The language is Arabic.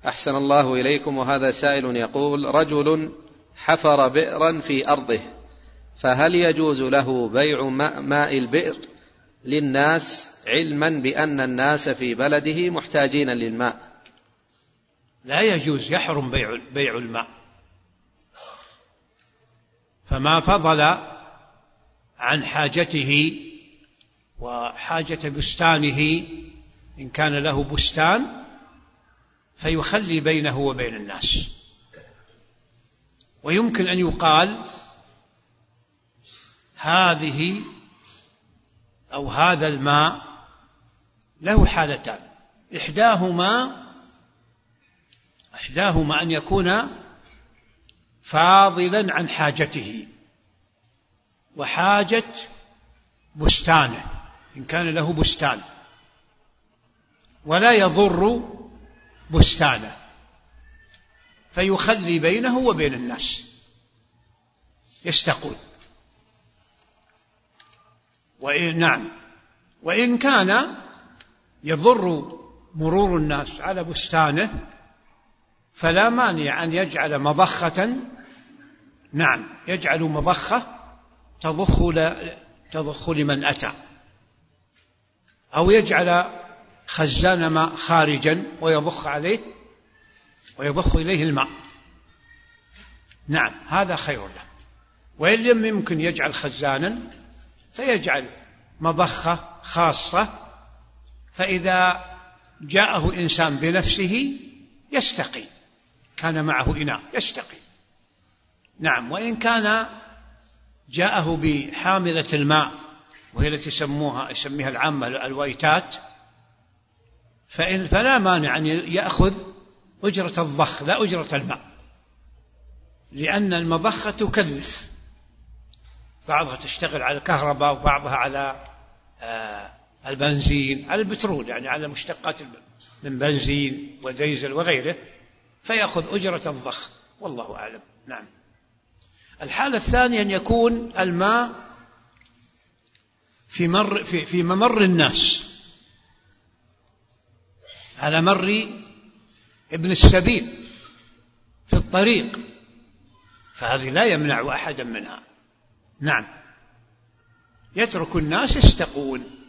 أحسن الله إليكم. وهذا سائل يقول: رجل حفر بئرا في أرضه، فهل يجوز له بيع ماء البئر للناس علما بأن الناس في بلده محتاجين للماء؟ لا يجوز، يحرم بيع الماء. فما فضل عن حاجته وحاجة بستانه، إن كان له بستان فيخلي بينه وبين الناس. ويمكن أن يقال هذه أو هذا الماء له حالتان: إحداهما أن يكون فاضلا عن حاجته وحاجة بستانه، إن كان له بستان ولا يضر بستانه فيخلي بينه وبين الناس يستقون. وإن كان يضر مرور الناس على بستانه فلا مانع أن يجعل مضخة، يجعل مضخة تضخ لمن أتى، أو يجعل خزان ماء خارجا ويضخ إليه الماء. هذا خير له. وإن لم يمكن يجعل خزانا فيجعل مضخة خاصة، فإذا جاءه إنسان بنفسه يستقي، كان معه إناء يستقي. وإن كان جاءه بحاملة الماء وهي التي يسميها العامة الويتات، فلا مانع أن يأخذ أجرة الضخ لا أجرة الماء، لأن المضخة تكلف، بعضها تشتغل على الكهرباء وبعضها على البنزين، على البترول، يعني على مشتقات من بنزين وديزل وغيره، فيأخذ أجرة الضخ، والله أعلم. الحالة الثانية أن يكون الماء في ممر الناس، على مر ابن السبيل في الطريق، فهذه لا يمنع أحدا منها. يترك الناس يستقون.